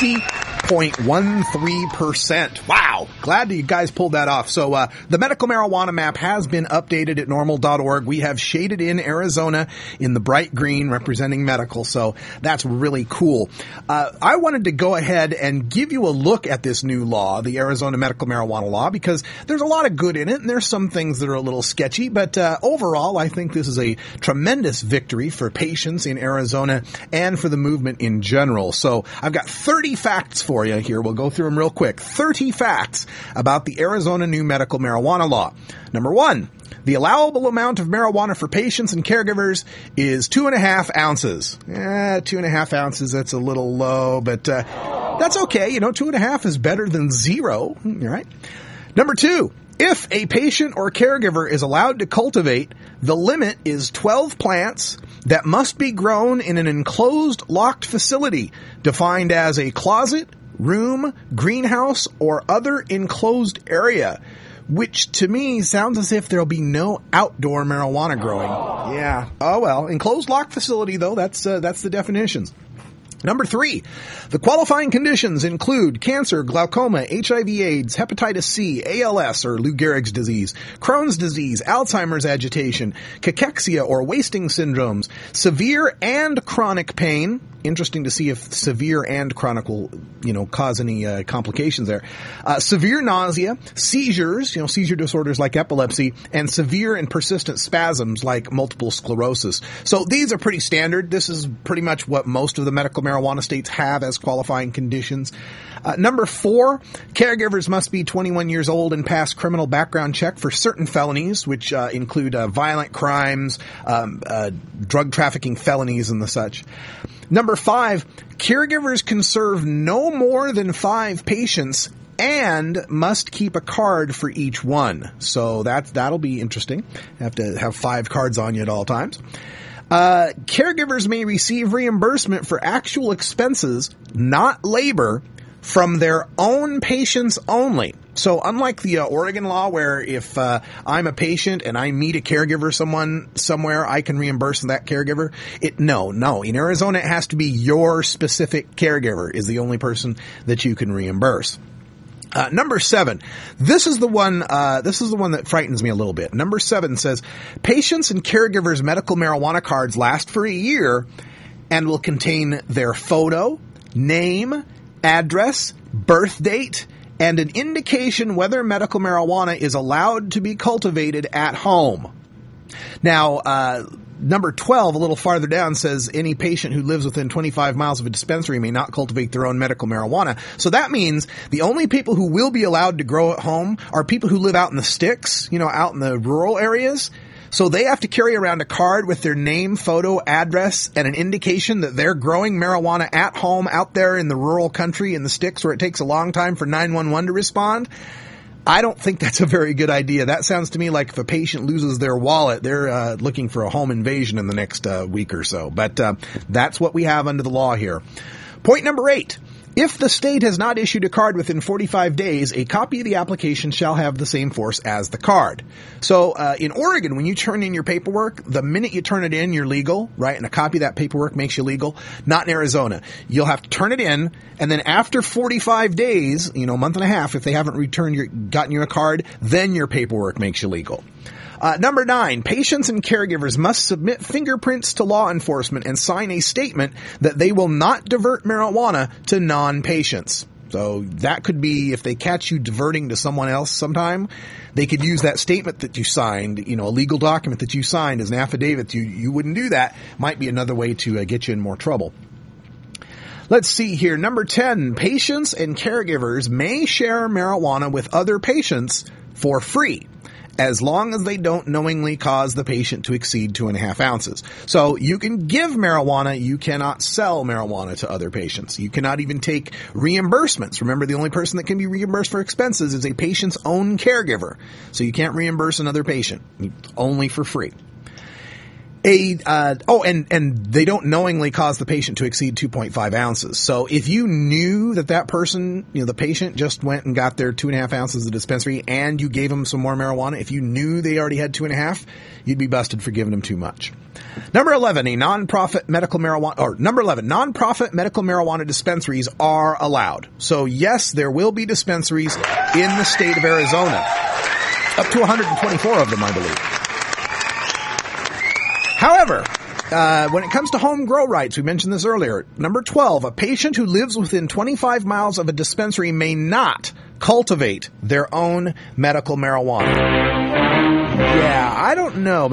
50.13%. Wow. Glad you guys pulled that off. So, the medical marijuana map has been updated at normal.org. We have shaded in Arizona in the bright green representing medical. So that's really cool. I wanted to go ahead and give you a look at this new law, the Arizona medical marijuana law, because there's a lot of good in it and there's some things that are a little sketchy, but, overall, I think this is a tremendous victory for patients in Arizona and for the movement in general. So I've got 30 facts for you here. We'll go through them real quick. 30 facts about the Arizona new medical marijuana law. Number 1, the allowable amount of marijuana for patients and caregivers is 2.5 ounces. 2.5 ounces, that's a little low, but that's okay. 2.5 is better than 0. All right. Number 2, if a patient or caregiver is allowed to cultivate, the limit is 12 plants that must be grown in an enclosed, locked facility defined as a closet, room, greenhouse, or other enclosed area, which to me sounds as if there'll be no outdoor marijuana growing. Yeah. Oh, well, enclosed, locked facility, though, that's the definitions. Number 3, the qualifying conditions include cancer, glaucoma, HIV/AIDS, hepatitis C, ALS or Lou Gehrig's disease, Crohn's disease, Alzheimer's agitation, cachexia or wasting syndromes, severe and chronic pain. Interesting to see if severe and chronic will, cause any complications there. Severe nausea, seizures, seizure disorders like epilepsy, and severe and persistent spasms like multiple sclerosis. So these are pretty standard. This is pretty much what most of the medical marijuana states have as qualifying conditions. Number 4, caregivers must be 21 years old and pass criminal background check for certain felonies, which include violent crimes, drug trafficking felonies, and the such. Number 5, caregivers can serve no more than 5 patients and must keep a card for each one. So that'll be interesting. Have to have 5 cards on you at all times. Caregivers may receive reimbursement for actual expenses, not labor, from their own patients only. So unlike the Oregon law where if I'm a patient and I meet a caregiver somewhere, I can reimburse that caregiver. No. In Arizona, it has to be your specific caregiver is the only person that you can reimburse. Number 7. This is the one that frightens me a little bit. Number 7 says, patients and caregivers' medical marijuana cards last for a year and will contain their photo, name, address, birth date, and an indication whether medical marijuana is allowed to be cultivated at home. Now, number 12, a little farther down, says any patient who lives within 25 miles of a dispensary may not cultivate their own medical marijuana. So that means the only people who will be allowed to grow at home are people who live out in the sticks, out in the rural areas. So they have to carry around a card with their name, photo, address, and an indication that they're growing marijuana at home out there in the rural country in the sticks where it takes a long time for 911 to respond. I don't think that's a very good idea. That sounds to me like if a patient loses their wallet, they're looking for a home invasion in the next week or so. But that's what we have under the law here. Point number 8. If the state has not issued a card within 45 days, a copy of the application shall have the same force as the card. So in Oregon, when you turn in your paperwork, the minute you turn it in, you're legal, right? And a copy of that paperwork makes you legal. Not in Arizona. You'll have to turn it in, and then after 45 days, a month and a half, if they haven't gotten you a card, then your paperwork makes you legal. Number 9, patients and caregivers must submit fingerprints to law enforcement and sign a statement that they will not divert marijuana to non-patients. So that could be if they catch you diverting to someone else sometime, they could use that statement that you signed, a legal document that you signed as an affidavit. You wouldn't do that. Might be another way to get you in more trouble. Let's see here. Number 10, patients and caregivers may share marijuana with other patients for free, as long as they don't knowingly cause the patient to exceed 2.5 ounces. So you can give marijuana, you cannot sell marijuana to other patients. You cannot even take reimbursements. Remember, the only person that can be reimbursed for expenses is a patient's own caregiver. So you can't reimburse another patient, only for free. And they don't knowingly cause the patient to exceed 2.5 ounces. So if you knew that person, the patient just went and got their 2.5 ounces of dispensary and you gave them some more marijuana, if you knew they already had 2.5, you'd be busted for giving them too much. Number 11, nonprofit medical marijuana dispensaries are allowed. So yes, there will be dispensaries in the state of Arizona. Up to 124 of them, I believe. However, when it comes to home grow rights, we mentioned this earlier. Number 12, a patient who lives within 25 miles of a dispensary may not cultivate their own medical marijuana. Yeah, I don't know,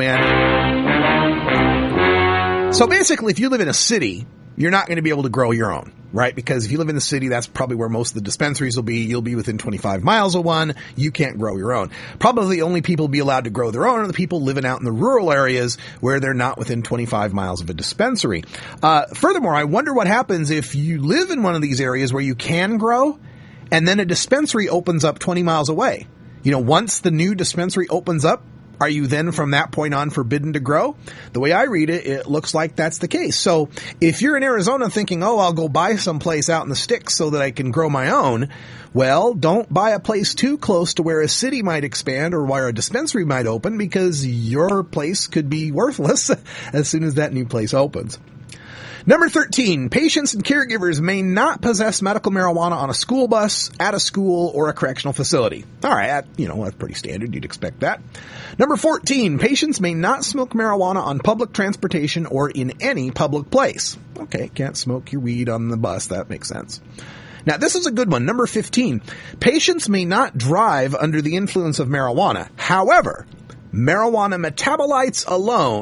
man. So basically, if you live in a city, you're not going to be able to grow your own, right? Because if you live in the city, that's probably where most of the dispensaries will be. You'll be within 25 miles of one. You can't grow your own. Probably the only people to be allowed to grow their own are the people living out in the rural areas where they're not within 25 miles of a dispensary. Furthermore, I wonder what happens if you live in one of these areas where you can grow and then a dispensary opens up 20 miles away. Once the new dispensary opens up, are you then from that point on forbidden to grow? The way I read it, it looks like that's the case. So if you're in Arizona thinking, I'll go buy some place out in the sticks so that I can grow my own, well, don't buy a place too close to where a city might expand or where a dispensary might open, because your place could be worthless as soon as that new place opens. Number 13, patients and caregivers may not possess medical marijuana on a school bus, at a school, or a correctional facility. All right, that's pretty standard. You'd expect that. Number 14, patients may not smoke marijuana on public transportation or in any public place. Okay, can't smoke your weed on the bus. That makes sense. Now, this is a good one. Number 15, patients may not drive under the influence of marijuana. However, marijuana metabolites alone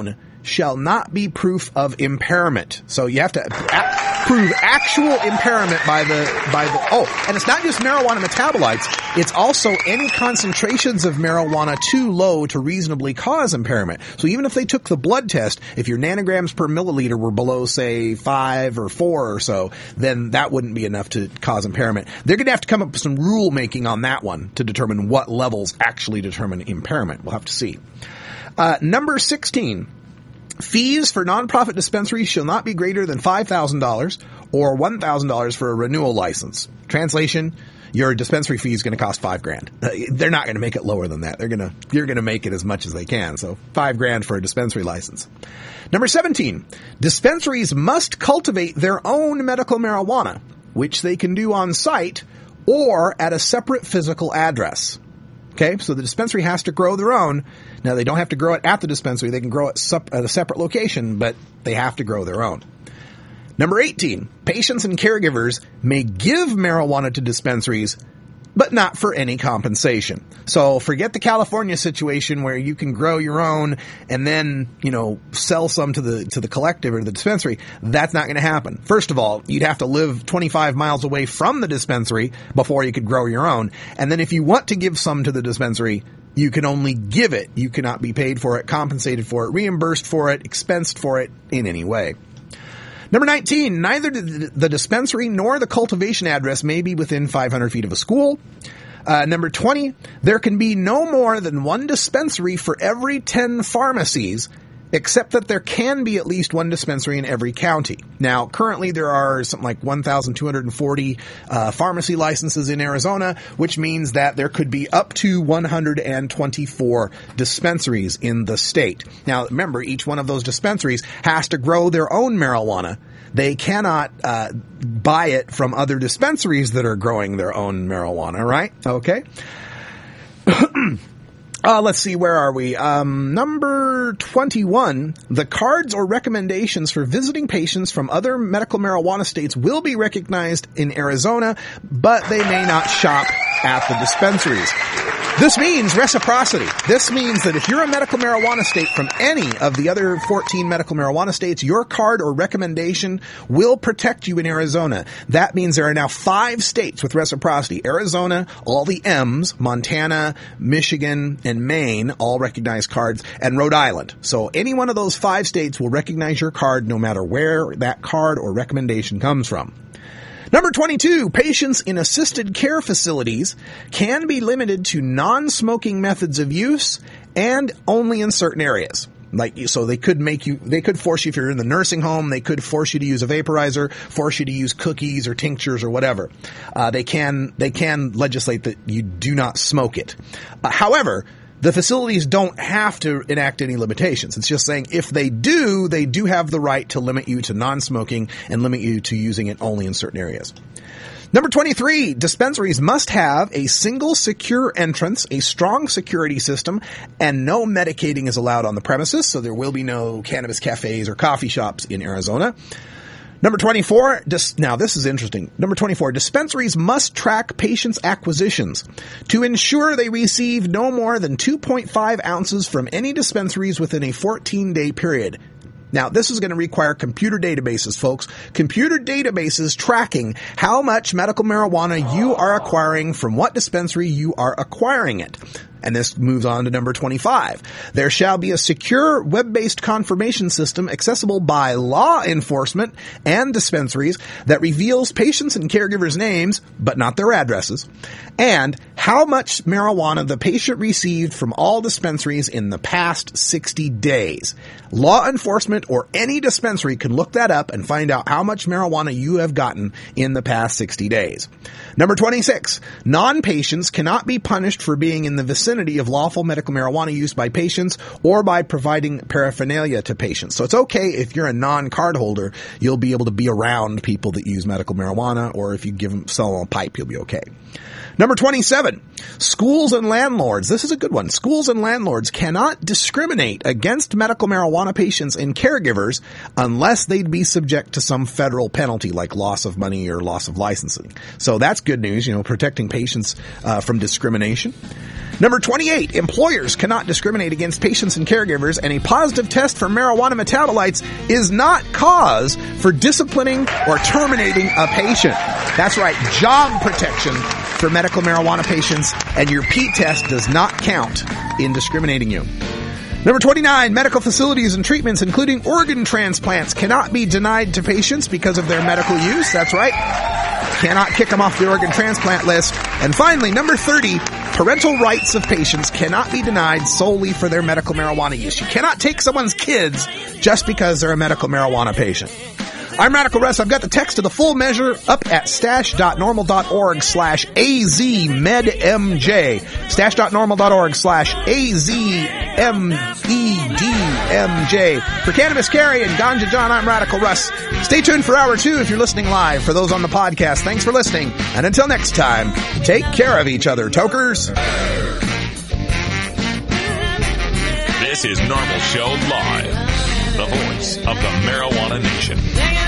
shall not be proof of impairment. So you have to prove actual impairment by the, and it's not just marijuana metabolites, it's also any concentrations of marijuana too low to reasonably cause impairment. So even if they took the blood test, if your nanograms per milliliter were below, say, 5 or 4 or so, then that wouldn't be enough to cause impairment. They're going to have to come up with some rule making on that one to determine what levels actually determine impairment. We'll have to see. Number 16. Fees for nonprofit dispensaries shall not be greater than $5,000 or $1,000 for a renewal license. Translation: your dispensary fee is going to cost $5,000. They're not going to make it lower than that. You're going to make it as much as they can. So $5,000 for a dispensary license. Number 17. Dispensaries must cultivate their own medical marijuana, which they can do on site or at a separate physical address. Okay, so the dispensary has to grow their own. Now, they don't have to grow it at the dispensary. They can grow it at a separate location, but they have to grow their own. Number 18, patients and caregivers may give marijuana to dispensaries, but not for any compensation. So forget the California situation where you can grow your own and then, sell some to the collective or the dispensary. That's not going to happen. First of all, you'd have to live 25 miles away from the dispensary before you could grow your own. And then if you want to give some to the dispensary, you can only give it. You cannot be paid for it, compensated for it, reimbursed for it, expensed for it in any way. Number 19, neither the dispensary nor the cultivation address may be within 500 feet of a school. Number 20, there can be no more than one dispensary for every 10 pharmacies, except that there can be at least one dispensary in every county. Now, currently there are something like 1,240 pharmacy licenses in Arizona, which means that there could be up to 124 dispensaries in the state. Now, remember, each one of those dispensaries has to grow their own marijuana. They cannot buy it from other dispensaries that are growing their own marijuana, right? Okay. Let's see, where are we? Number 21, the cards or recommendations for visiting patients from other medical marijuana states will be recognized in Arizona, but they may not shop at the dispensaries. This means reciprocity. This means that if you're a medical marijuana state from any of the other 14 medical marijuana states, your card or recommendation will protect you in Arizona. That means there are now 5 states with reciprocity. Arizona, all the M's, Montana, Michigan, and Maine all recognize cards, and Rhode Island. So any one of those 5 states will recognize your card no matter where that card or recommendation comes from. Number 22, patients in assisted care facilities can be limited to non-smoking methods of use and only in certain areas. So they could force you, if you're in the nursing home, they could force you to use a vaporizer, force you to use cookies or tinctures or whatever. They can legislate that you do not smoke it. However, the facilities don't have to enact any limitations. It's just saying if they do have the right to limit you to non-smoking and limit you to using it only in certain areas. Number 23, dispensaries must have a single secure entrance, a strong security system, and no medicating is allowed on the premises, so there will be no cannabis cafes or coffee shops in Arizona. Number 24, now this is interesting. Number 24, dispensaries must track patients' acquisitions to ensure they receive no more than 2.5 ounces from any dispensaries within a 14-day period. Now, this is going to require computer databases, folks. Computer databases tracking how much medical marijuana you are acquiring from what dispensary you are acquiring it. And this moves on to number 25. There shall be a secure web-based confirmation system accessible by law enforcement and dispensaries that reveals patients' and caregivers' names, but not their addresses, and how much marijuana the patient received from all dispensaries in the past 60 days. Law enforcement or any dispensary can look that up and find out how much marijuana you have gotten in the past 60 days. Number 26. Non-patients cannot be punished for being in the vicinity of lawful medical marijuana use by patients or by providing paraphernalia to patients. So it's okay if you're a non-card holder, you'll be able to be around people that use medical marijuana, or if you sell them a pipe, you'll be okay. Number 27, schools and landlords. This is a good one. Schools and landlords cannot discriminate against medical marijuana patients and caregivers unless they'd be subject to some federal penalty like loss of money or loss of licensing. So that's good news, protecting patients from discrimination. Number 28, employers cannot discriminate against patients and caregivers, and a positive test for marijuana metabolites is not cause for disciplining or terminating a patient. That's right, job protection for medical marijuana patients, and your P test does not count in discriminating you. Number 29, medical facilities and treatments, including organ transplants, cannot be denied to patients because of their medical use. That's right. Cannot kick them off the organ transplant list. And finally, number 30, parental rights of patients cannot be denied solely for their medical marijuana use. You cannot take someone's kids just because they're a medical marijuana patient. I'm Radical Russ. I've got the text of the full measure up at stash.normal.org/AZMedMJ. Stash.normal.org/AZMEDMJ. For Cannabis Carrie and Ganja John, I'm Radical Russ. Stay tuned for Hour 2 if you're listening live. For those on the podcast, thanks for listening. And until next time, take care of each other, tokers. This is Normal Show Live, the voice of the Marijuana Nation.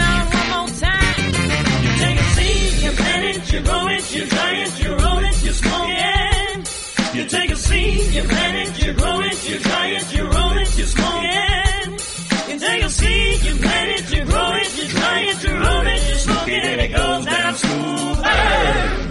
You plant it, you grow it, you dry it, you roll it, you smoke it. You take a seed, you plant it, you grow it, you dry it, you roll it, you smoke it. You take a seed, you plant it, you grow it, you dry it, you roll it, you smoke it, and it goes down smooth.